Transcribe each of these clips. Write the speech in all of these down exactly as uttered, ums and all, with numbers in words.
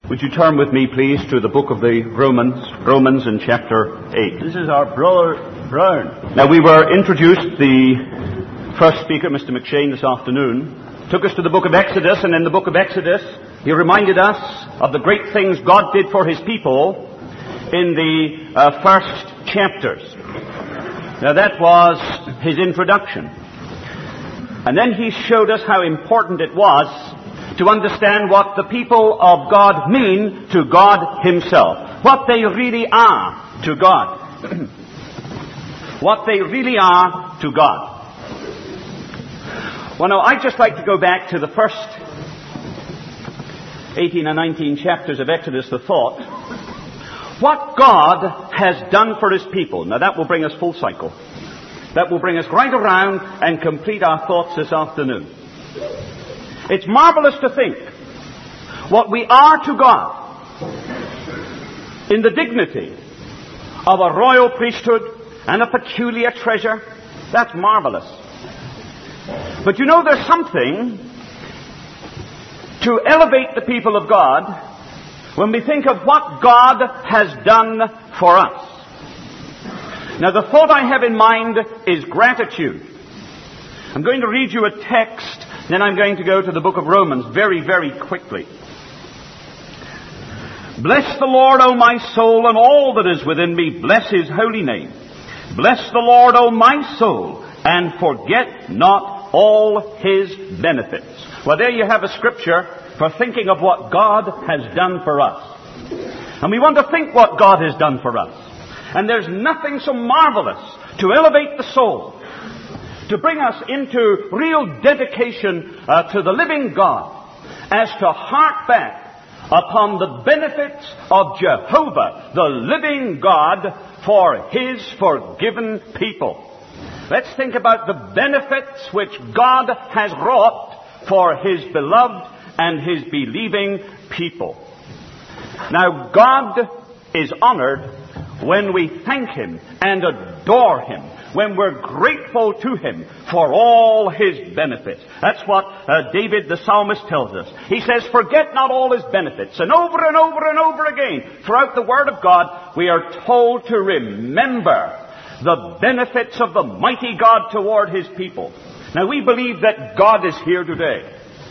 Would you turn with me, please, to the book of the Romans, Romans in chapter eight. This is our brother Brown. Now, we were introduced, the first speaker, Mister McShane, this afternoon, took us to the book of Exodus, and in the book of Exodus, he reminded us of the great things God did for his people in the uh, first chapters. Now, that was his introduction. And then he showed us how important it was to understand what the people of God mean to God himself. What they really are to God. What they really are to God. Well, now, I'd just like to go back to the first eighteen and nineteen chapters of Exodus, the thought. What God has done for his people. Now, that will bring us full cycle. That will bring us right around and complete our thoughts this afternoon. It's marvelous to think what we are to God in the dignity of a royal priesthood and a peculiar treasure. That's marvelous. But you know, there's something to elevate the people of God when we think of what God has done for us. Now, the thought I have in mind is gratitude. I'm going to read you a text, then I'm going to go to the book of Romans very, very quickly. Bless the Lord, O my soul, and all that is within me. Bless his holy name. Bless the Lord, O my soul, and forget not all his benefits. Well, there you have a scripture for thinking of what God has done for us. And we want to think what God has done for us. And there's nothing so marvelous to elevate the soul, to bring us into real dedication uh, to the living God, as to hark back upon the benefits of Jehovah, the living God, for his forgiven people. Let's think about the benefits which God has wrought for his beloved and his believing people. Now, God is honored when we thank him and adore him, when we're grateful to him for all his benefits. That's what uh, David the psalmist tells us. He says, forget not all his benefits. And over and over and over again, throughout the Word of God, we are told to remember the benefits of the mighty God toward his people. Now, we believe that God is here today.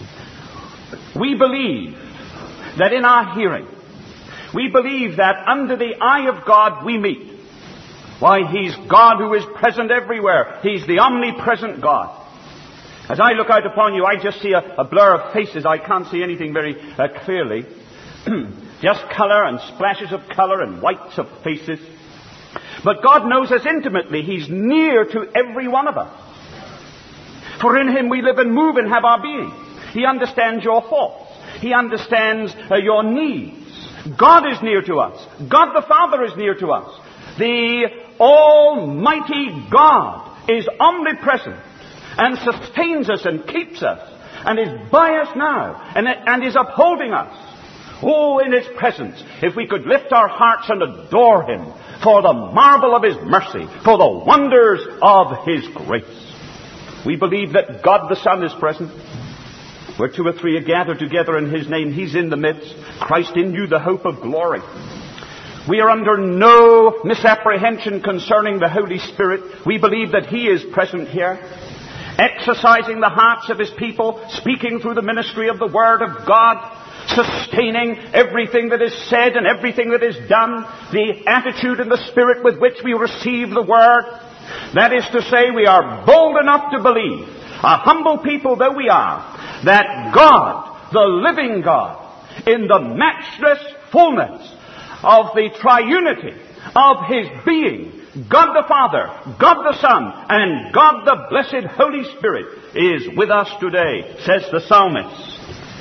We believe that in our hearing, we believe that under the eye of God we meet. Why, he's God who is present everywhere. He's the omnipresent God. As I look out upon you, I just see a, a blur of faces. I can't see anything very uh, clearly. Just color and splashes of color and whites of faces. But God knows us intimately. He's near to every one of us. For in him we live and move and have our being. He understands your thoughts. He understands uh, your needs. God is near to us. God the Father is near to us. The Almighty God is omnipresent and sustains us and keeps us and is by us now and, and is upholding us. Oh, in his presence, if we could lift our hearts and adore him for the marvel of his mercy, for the wonders of his grace. We believe that God the Son is present. Where two or three are gathered together in his name, he's in the midst. Christ in you, the hope of glory. We are under no misapprehension concerning the Holy Spirit. We believe that he is present here, exercising the hearts of his people, speaking through the ministry of the Word of God, sustaining everything that is said and everything that is done, the attitude and the spirit with which we receive the Word. That is to say, we are bold enough to believe, a humble people though we are, that God, the living God, in the matchless fullness of the triunity of his being, God the Father, God the Son, and God the blessed Holy Spirit, is with us today, says the psalmist.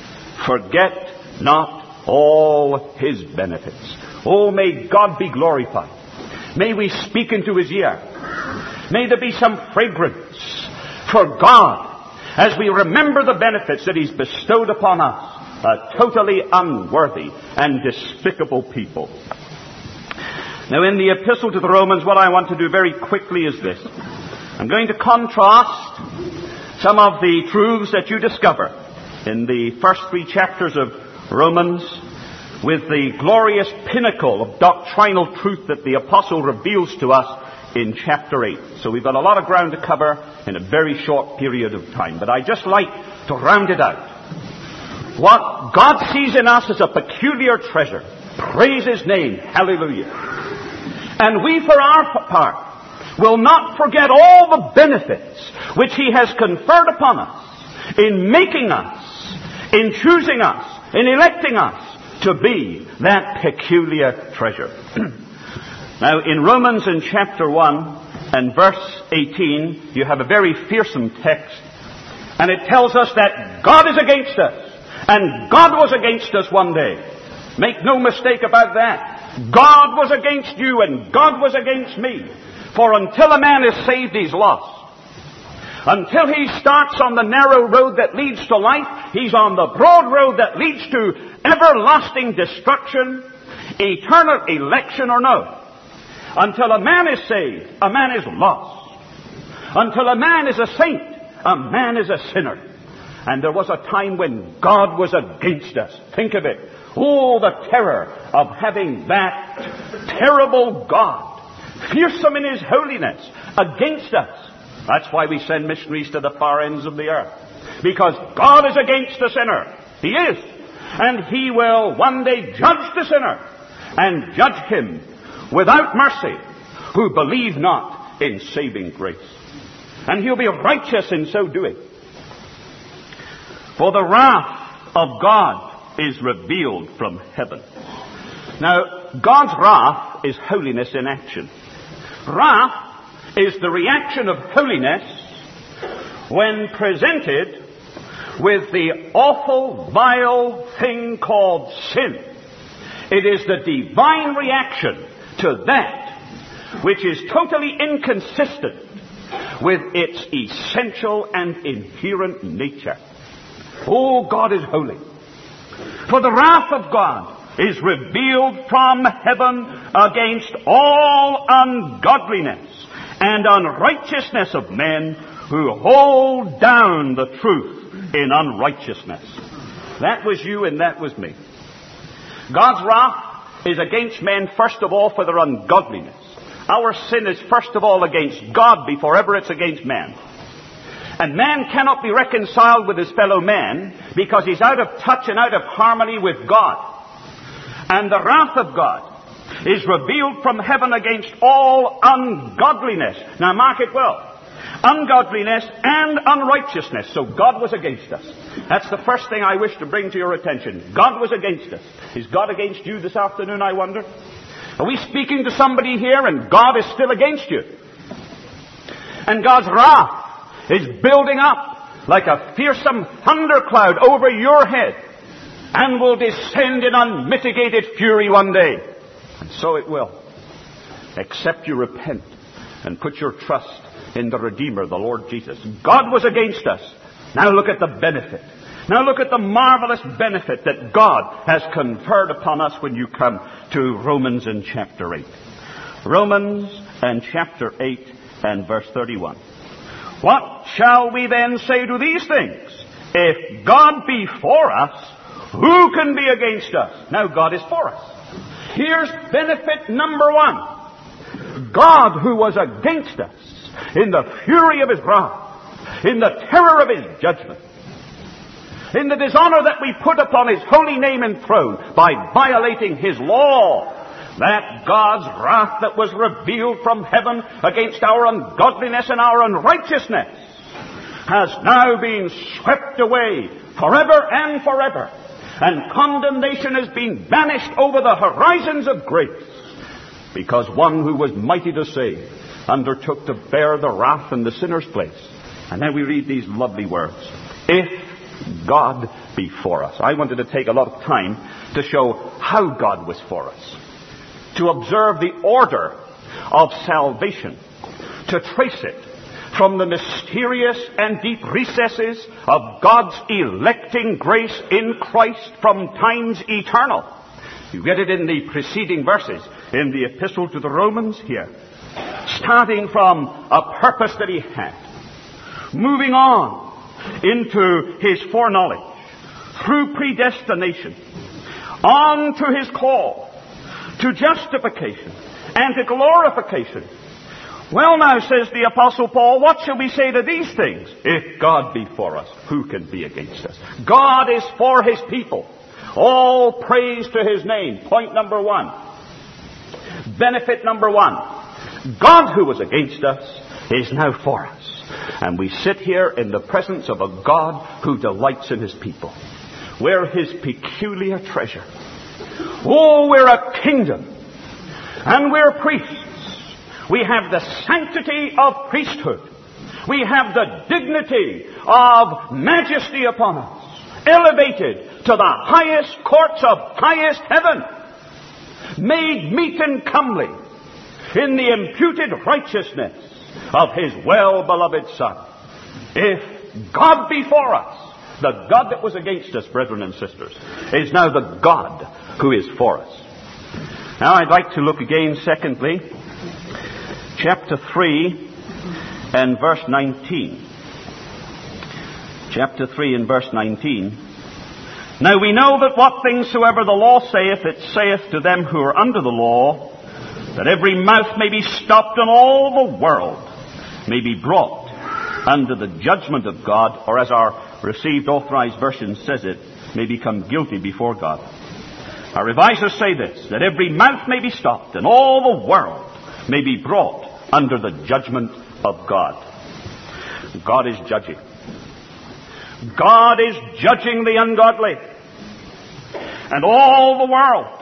Forget not all his benefits. Oh, may God be glorified. May we speak into his ear. May there be some fragrance for God as we remember the benefits that he's bestowed upon us, a totally unworthy and despicable people. Now, in the epistle to the Romans, what I want to do very quickly is this. I'm going to contrast some of the truths that you discover in the first three chapters of Romans with the glorious pinnacle of doctrinal truth that the apostle reveals to us in chapter eight. So we've got a lot of ground to cover in a very short period of time. But I'd just like to round it out. What God sees in us as a peculiar treasure. Praise His name. Hallelujah. And we, for our part, will not forget all the benefits which He has conferred upon us in making us, in choosing us, in electing us to be that peculiar treasure. Now, in Romans in chapter one and verse eighteen, you have a very fearsome text, and it tells us that God is against us, and God was against us one day. Make no mistake about that. God was against you, and God was against me. For until a man is saved, he's lost. Until he starts on the narrow road that leads to life, he's on the broad road that leads to everlasting destruction, eternal election or no. Until a man is saved, a man is lost. Until a man is a saint, a man is a sinner. And there was a time when God was against us. Think of it. Oh, the terror of having that terrible God, fearsome in His holiness, against us. That's why we send missionaries to the far ends of the earth. Because God is against the sinner. He is. And He will one day judge the sinner and judge him without mercy who believe not in saving grace. And He'll be righteous in so doing. For the wrath of God is revealed from heaven. Now, God's wrath is holiness in action. Wrath is the reaction of holiness when presented with the awful, vile thing called sin. It is the divine reaction to that which is totally inconsistent with its essential and inherent nature. Oh, God is holy. For the wrath of God is revealed from heaven against all ungodliness and unrighteousness of men who hold down the truth in unrighteousness. That was you and that was me. God's wrath is against men first of all for their ungodliness. Our sin is first of all against God before ever it's against man. And man cannot be reconciled with his fellow man because he's out of touch and out of harmony with God. And the wrath of God is revealed from heaven against all ungodliness. Now mark it well. Ungodliness and unrighteousness. So God was against us. That's the first thing I wish to bring to your attention. God was against us. Is God against you this afternoon, I wonder? Are we speaking to somebody here and God is still against you? And God's wrath is building up like a fearsome thundercloud over your head and will descend in unmitigated fury one day. And so it will. Except you repent and put your trust in the Redeemer, the Lord Jesus. God was against us. Now look at the benefit. Now look at the marvelous benefit that God has conferred upon us when you come to Romans in chapter eight. Romans and chapter eight and verse thirty-one. What shall we then say to these things? If God be for us, who can be against us? Now God is for us. Here's benefit number one. God, who was against us in the fury of His wrath, in the terror of His judgment, in the dishonor that we put upon His holy name and throne by violating His law, that God's wrath that was revealed from heaven against our ungodliness and our unrighteousness has now been swept away forever and forever. And condemnation has been banished over the horizons of grace, because one who was mighty to save undertook to bear the wrath in the sinner's place. And then we read these lovely words. If God be for us. I wanted to take a lot of time to show how God was for us, to observe the order of salvation, to trace it from the mysterious and deep recesses of God's electing grace in Christ from times eternal. You get it in the preceding verses in the epistle to the Romans here. Starting from a purpose that He had, moving on into His foreknowledge, through predestination, on to his call, to justification, and to glorification. Well now, says the Apostle Paul, what shall we say to these things? If God be for us, who can be against us? God is for his people. All praise to his name. Point number one. Benefit number one. God who was against us is now for us. And we sit here in the presence of a God who delights in his people. We're his peculiar treasure. Oh, we're a kingdom. And we're priests. We have the sanctity of priesthood. We have the dignity of majesty upon us. Elevated to the highest courts of highest heaven. Made meet and comely in the imputed righteousness of his well-beloved Son. If God be for us, the God that was against us, brethren and sisters, is now the God who is for us. Now I'd like to look again, secondly, chapter three and verse nineteen. Chapter three and verse nineteen. Now we know that what things soever the law saith, it saith to them who are under the law, that every mouth may be stopped and all the world may be brought under the judgment of God, or as our Received Authorized Version says it, may become guilty before God. Our revisers say this, that every mouth may be stopped and all the world may be brought under the judgment of God. God is judging. God is judging the ungodly. And all the world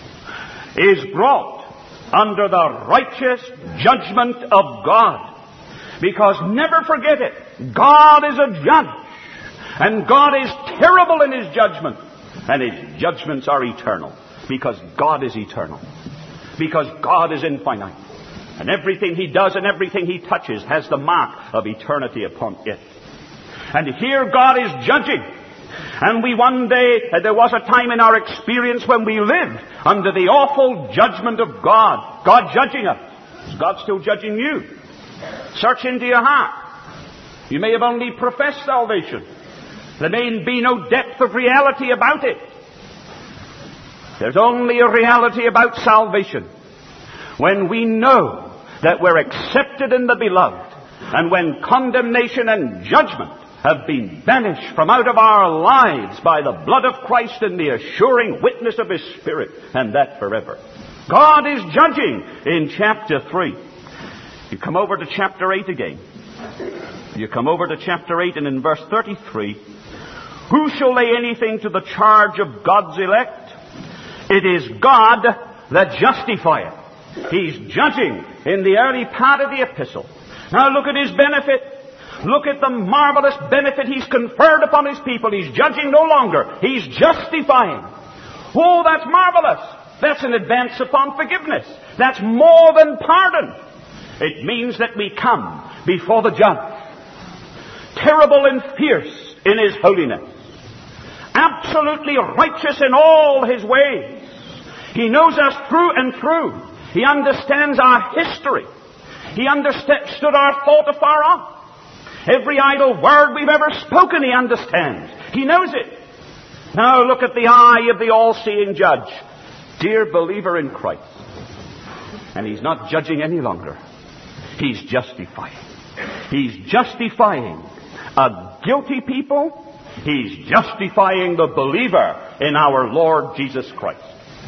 is brought under the righteous judgment of God. Because never forget it, God is a judge. And God is terrible in his judgment. And his judgments are eternal. Because God is eternal. Because God is infinite. And everything he does and everything he touches has the mark of eternity upon it. And here God is judging. And we one day, there was a time in our experience when we lived under the awful judgment of God. God judging us. Is God still judging you? Search into your heart. You may have only professed salvation. There may be no depth of reality about it. There's only a reality about salvation when we know that we're accepted in the beloved, and when condemnation and judgment have been banished from out of our lives by the blood of Christ and the assuring witness of his Spirit, and that forever. God is judging in chapter three. You come over to chapter eight again. You come over to chapter eight, and in verse thirty-three, who shall lay anything to the charge of God's elect? It is God that justifieth. He's judging in the early part of the epistle. Now look at his benefit. Look at the marvelous benefit he's conferred upon his people. He's judging no longer. He's justifying. Oh, that's marvelous. That's an advance upon forgiveness. That's more than pardon. It means that we come before the judge, terrible and fierce in his holiness, absolutely righteous in all his ways. He knows us through and through. He understands our history. He understood our thought afar off. Every idle word we've ever spoken, he understands. He knows it. Now look at the eye of the all-seeing judge. Dear believer in Christ. And he's not judging any longer. He's justifying. He's justifying a guilty people. He's justifying the believer in our Lord Jesus Christ.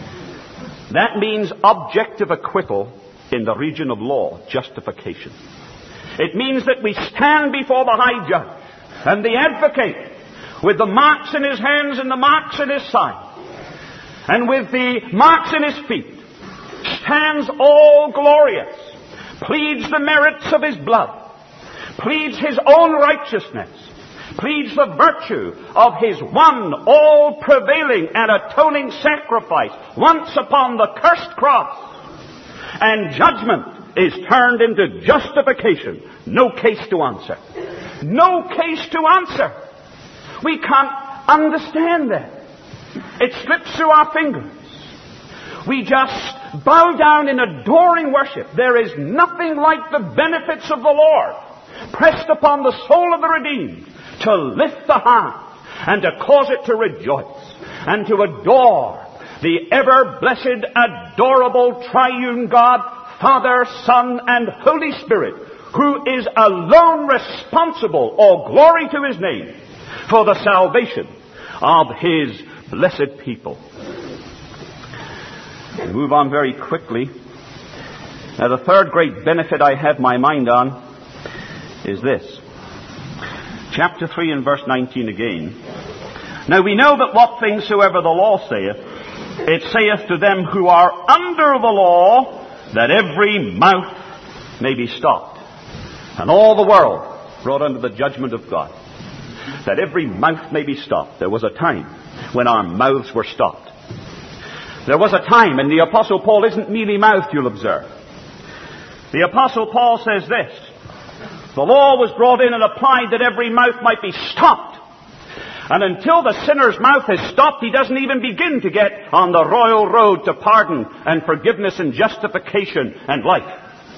That means objective acquittal in the region of law, justification. It means that we stand before the high judge and the advocate with the marks in his hands and the marks in his side and with the marks in his feet, stands all glorious, pleads the merits of his blood, pleads his own righteousness, pleads the virtue of his one all-prevailing and atoning sacrifice once upon the cursed cross. And judgment is turned into justification. No case to answer. No case to answer. We can't understand that. It slips through our fingers. We just bow down in adoring worship. There is nothing like the benefits of the Lord pressed upon the soul of the redeemed to lift the heart and to cause it to rejoice and to adore the ever-blessed, adorable, triune God, Father, Son, and Holy Spirit, who is alone responsible, all glory to His name, for the salvation of His blessed people. We move on very quickly. Now, the third great benefit I have my mind on is this. Chapter three and verse nineteen again. Now we know that what things soever the law saith, it saith to them who are under the law, that every mouth may be stopped, and all the world brought under the judgment of God. That every mouth may be stopped. There was a time when our mouths were stopped. There was a time, and the Apostle Paul isn't mealy-mouthed, you'll observe. The Apostle Paul says this: the law was brought in and applied that every mouth might be stopped. And until the sinner's mouth is stopped, he doesn't even begin to get on the royal road to pardon and forgiveness and justification and life.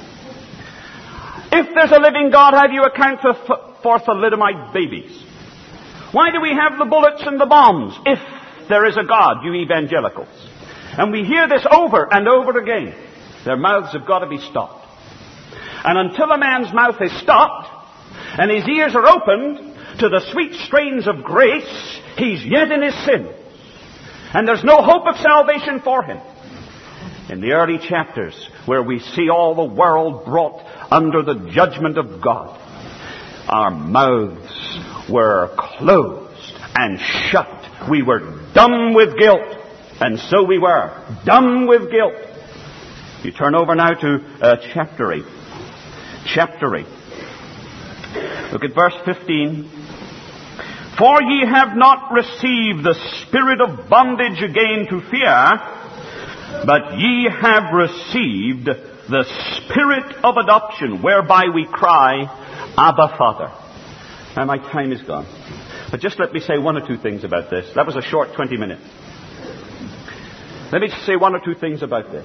If there's a living God, how do you account for, for thalidomide babies? Why do we have the bullets and the bombs if there is a God, you evangelicals? And we hear this over and over again. Their mouths have got to be stopped. And until a man's mouth is stopped and his ears are opened to the sweet strains of grace, he's yet in his sin. And there's no hope of salvation for him. In the early chapters, where we see all the world brought under the judgment of God, our mouths were closed and shut. We were dumb with guilt. And so we were, dumb with guilt. You turn over now to uh, chapter eight. Chapter eight. Look at verse fifteen. For ye have not received the spirit of bondage again to fear, but ye have received the Spirit of adoption, whereby we cry, Abba, Father. Now my time is gone. But just let me say one or two things about this. That was a short twenty minutes. Let me just say one or two things about this.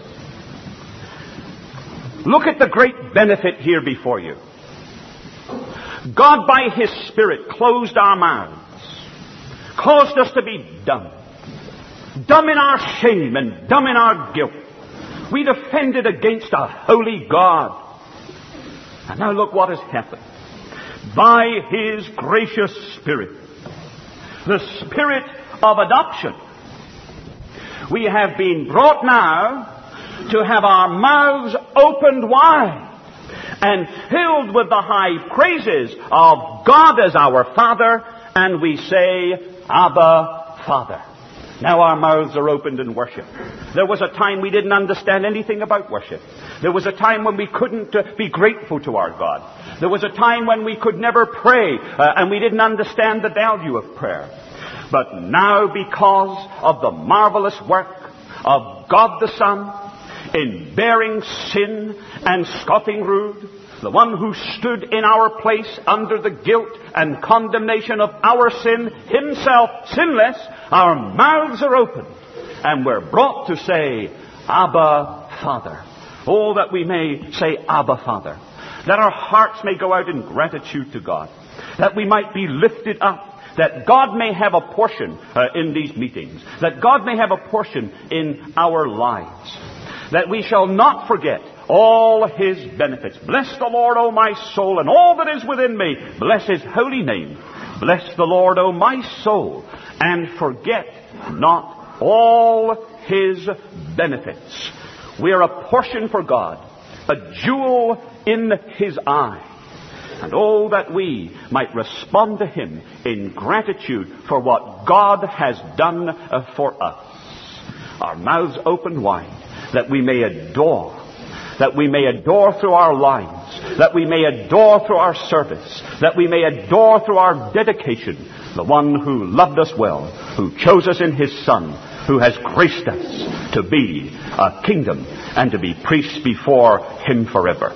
Look at the great benefit here before you. God by His Spirit closed our mouths, caused us to be dumb. Dumb in our shame and dumb in our guilt. We'd offended against a holy God. And now look what has happened. By His gracious Spirit, the Spirit of adoption, we have been brought now to have our mouths opened wide and filled with the high praises of God as our Father, and we say, Abba, Father. Now our mouths are opened in worship. There was a time we didn't understand anything about worship. There was a time when we couldn't uh, be grateful to our God. There was a time when we could never pray uh, and we didn't understand the value of prayer. But now, because of the marvelous work of God the Son in bearing sin and scoffing rude, the one who stood in our place under the guilt and condemnation of our sin, Himself sinless, our mouths are opened and we're brought to say, Abba, Father. Oh, that we may say, Abba, Father. That our hearts may go out in gratitude to God. That we might be lifted up. That God may have a portion uh, in these meetings. That God may have a portion in our lives. That we shall not forget all His benefits. Bless the Lord, O my soul, and all that is within me. Bless His holy name. Bless the Lord, O my soul, and forget not all His benefits. We are a portion for God, a jewel in His eye. And oh, that we might respond to Him in gratitude for what God has done uh, for us. Our mouths open wide, that we may adore, that we may adore through our lives, that we may adore through our service, that we may adore through our dedication the one who loved us well, who chose us in His Son, who has graced us to be a kingdom and to be priests before Him forever.